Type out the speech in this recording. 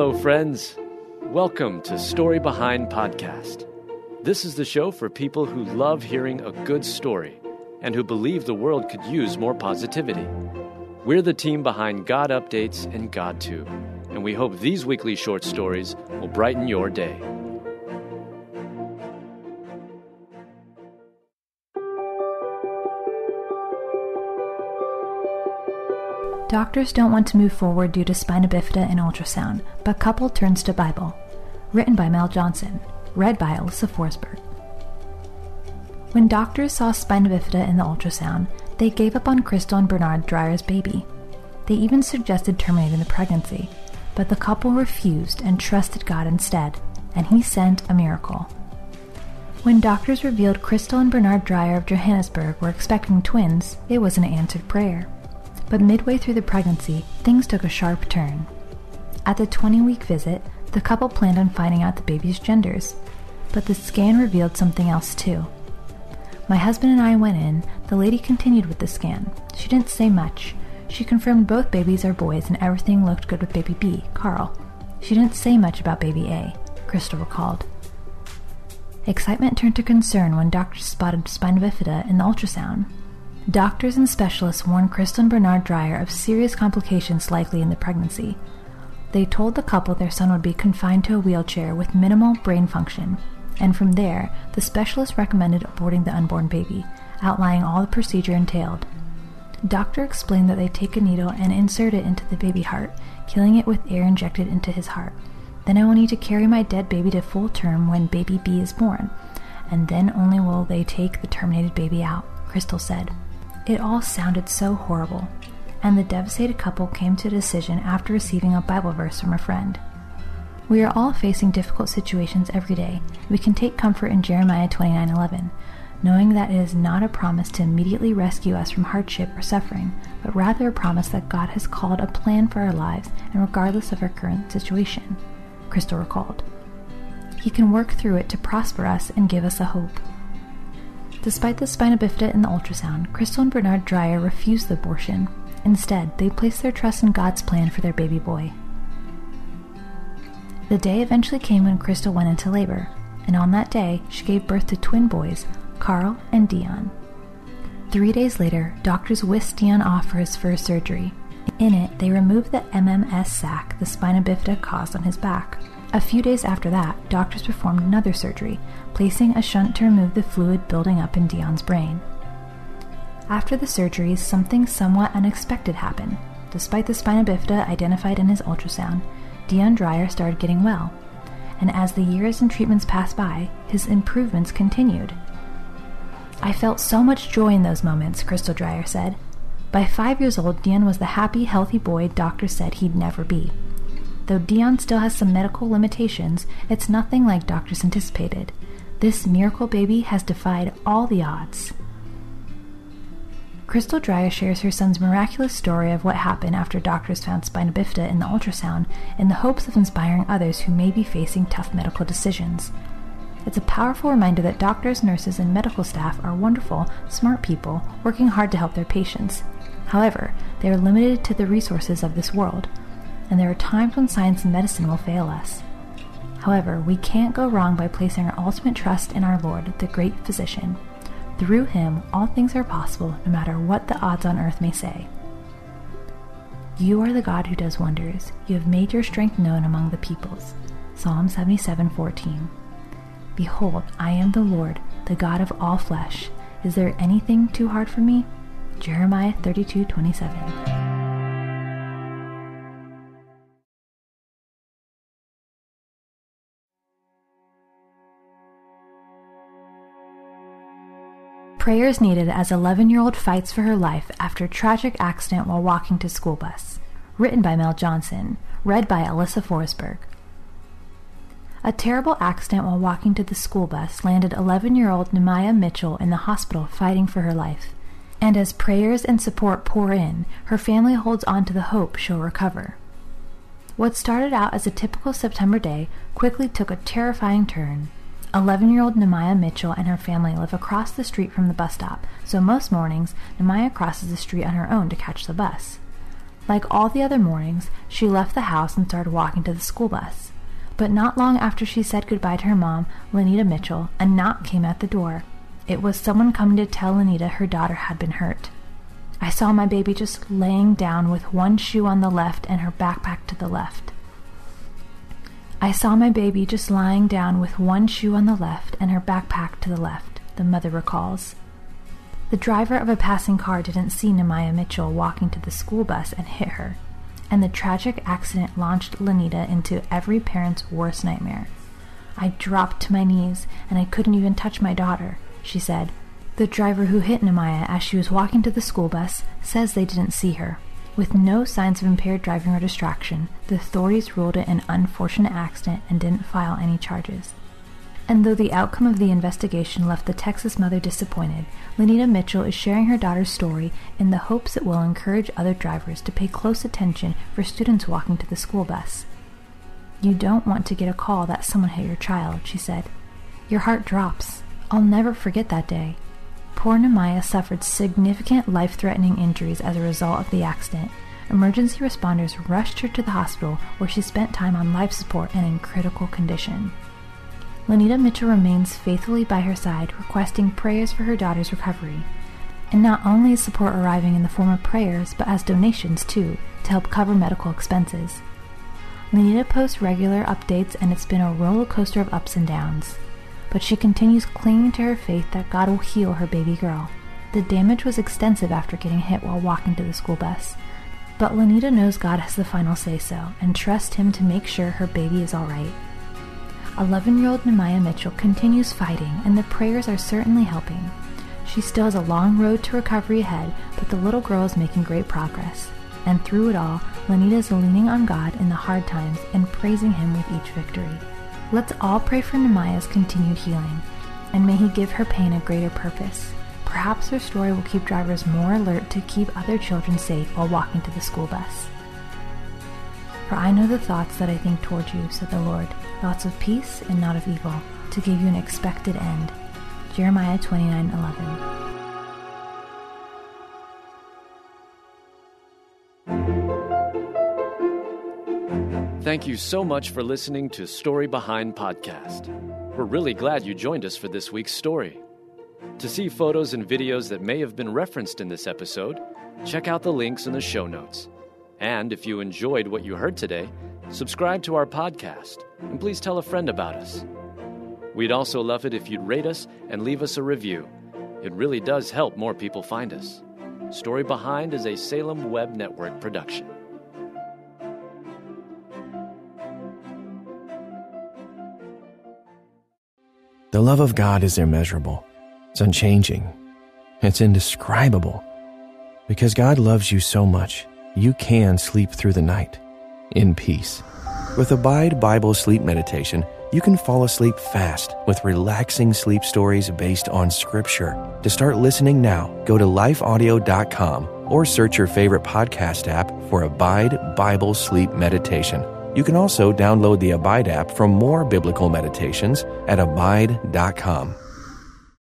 Hello, friends. Welcome to Story Behind Podcast. This is the show for people who love hearing a good story and who believe the world could use more positivity. We're the team behind God Updates and GodTube, and we hope these weekly short stories will brighten your day. Doctors don't want to move forward due to spina bifida and ultrasound, but couple turns to Bible. Written by Mel Johnson. Read by Alyssa Forsberg. When doctors saw spina bifida in the ultrasound, they gave up on Crystal and Bernard Dreyer's baby. They even suggested terminating the pregnancy, but the couple refused and trusted God instead, and He sent a miracle. When doctors revealed Crystal and Bernard Dreyer of Johannesburg were expecting twins, it was an answered prayer. But midway through the pregnancy, things took a sharp turn. At the 20-week visit, the couple planned on finding out the baby's genders, but the scan revealed something else too. My husband and I went in. The lady continued with the scan. She didn't say much. She confirmed both babies are boys and everything looked good with baby B, Carl. She didn't say much about baby A, Crystal recalled. Excitement turned to concern when doctors spotted spina bifida in the ultrasound. Doctors and specialists warned Crystal and Bernard Dreyer of serious complications likely in the pregnancy. They told the couple their son would be confined to a wheelchair with minimal brain function, and from there, the specialist recommended aborting the unborn baby, outlining all the procedure entailed. Doctor explained that they take a needle and insert it into the baby heart, killing it with air injected into his heart. Then I will need to carry my dead baby to full term when baby B is born, and then only will they take the terminated baby out, Crystal said. It all sounded so horrible, and the devastated couple came to a decision after receiving a Bible verse from a friend. We are all facing difficult situations every day. We can take comfort in Jeremiah 29:11, knowing that it is not a promise to immediately rescue us from hardship or suffering, but rather a promise that God has called a plan for our lives and regardless of our current situation, Crystal recalled. He can work through it to prosper us and give us a hope. Despite the spina bifida in the ultrasound, Crystal and Bernard Dreyer refused the abortion. Instead, they placed their trust in God's plan for their baby boy. The day eventually came when Crystal went into labor, and on that day, she gave birth to twin boys, Carl and Dion. 3 days later, doctors whisked Dion off for his first surgery. In it, they removed the MMS sac the spina bifida caused on his back. A few days after that, doctors performed another surgery, placing a shunt to remove the fluid building up in Dion's brain. After the surgeries, something somewhat unexpected happened. Despite the spina bifida identified in his ultrasound, Dion Dreyer started getting well, and as the years and treatments passed by, his improvements continued. I felt so much joy in those moments, Crystal Dreyer said. By 5 years old, Dion was the happy, healthy boy doctors said he'd never be. Though Dion still has some medical limitations, it's nothing like doctors anticipated. This miracle baby has defied all the odds. Crystal Dreyer shares her son's miraculous story of what happened after doctors found spina bifida in the ultrasound in the hopes of inspiring others who may be facing tough medical decisions. It's a powerful reminder that doctors, nurses, and medical staff are wonderful, smart people working hard to help their patients. However, they are limited to the resources of this world, and there are times when science and medicine will fail us. However, we can't go wrong by placing our ultimate trust in our Lord, the great physician. Through Him, all things are possible, no matter what the odds on earth may say. You are the God who does wonders. You have made your strength known among the peoples. Psalm 77:14. Behold, I am the Lord, the God of all flesh. Is there anything too hard for me? Jeremiah 32:27. Prayers needed as 11-year-old fights for her life after a tragic accident while walking to school bus. Written by Mel Johnson. Read by Alyssa Forsberg. A terrible accident while walking to the school bus landed 11-year-old Nemaya Mitchell in the hospital fighting for her life. And as prayers and support pour in, her family holds on to the hope she'll recover. What started out as a typical September day quickly took a terrifying turn. 11-year-old Nemaya Mitchell and her family live across the street from the bus stop, so most mornings, Nemaya crosses the street on her own to catch the bus. Like all the other mornings, she left the house and started walking to the school bus. But not long after she said goodbye to her mom, Lenita Mitchell, a knock came at the door. It was someone coming to tell Lenita her daughter had been hurt. I saw my baby just laying down with one shoe on the left and her backpack to the left. I saw my baby just lying down with one shoe on the left and her backpack to the left, the mother recalls. The driver of a passing car didn't see Nemaya Mitchell walking to the school bus and hit her, and the tragic accident launched Lenita into every parent's worst nightmare. I dropped to my knees, and I couldn't even touch my daughter, she said. The driver who hit Nemaya as she was walking to the school bus says they didn't see her. With no signs of impaired driving or distraction, the authorities ruled it an unfortunate accident and didn't file any charges. And though the outcome of the investigation left the Texas mother disappointed, Lenita Mitchell is sharing her daughter's story in the hopes it will encourage other drivers to pay close attention for students walking to the school bus. You don't want to get a call that someone hit your child, she said. Your heart drops. I'll never forget that day. Poor Nemaya suffered significant life-threatening injuries as a result of the accident. Emergency responders rushed her to the hospital where she spent time on life support and in critical condition. Lenita Mitchell remains faithfully by her side, requesting prayers for her daughter's recovery. And not only is support arriving in the form of prayers, but as donations too, to help cover medical expenses. Lenita posts regular updates, and it's been a roller coaster of ups and downs. But she continues clinging to her faith that God will heal her baby girl. The damage was extensive after getting hit while walking to the school bus. But Lenita knows God has the final say-so, and trusts Him to make sure her baby is alright. 11-year-old Nemaya Mitchell continues fighting, and the prayers are certainly helping. She still has a long road to recovery ahead, but the little girl is making great progress. And through it all, Lenita is leaning on God in the hard times and praising Him with each victory. Let's all pray for Nemaya's continued healing, and may He give her pain a greater purpose. Perhaps her story will keep drivers more alert to keep other children safe while walking to the school bus. For I know the thoughts that I think toward you, said the Lord, thoughts of peace and not of evil, to give you an expected end. Jeremiah 29:11. Thank you so much for listening to Story Behind Podcast. We're really glad you joined us for this week's story. To see photos and videos that may have been referenced in this episode, check out the links in the show notes. And if you enjoyed what you heard today, subscribe to our podcast, and please tell a friend about us. We'd also love it if you'd rate us and leave us a review. It really does help more people find us. Story Behind is a Salem Web Network production. The love of God is immeasurable. It's unchanging. It's indescribable. Because God loves you so much, you can sleep through the night in peace. With Abide Bible Sleep Meditation, you can fall asleep fast with relaxing sleep stories based on Scripture. To start listening now, go to lifeaudio.com or search your favorite podcast app for Abide Bible Sleep Meditation. You can also download the Abide app for more biblical meditations at abide.com.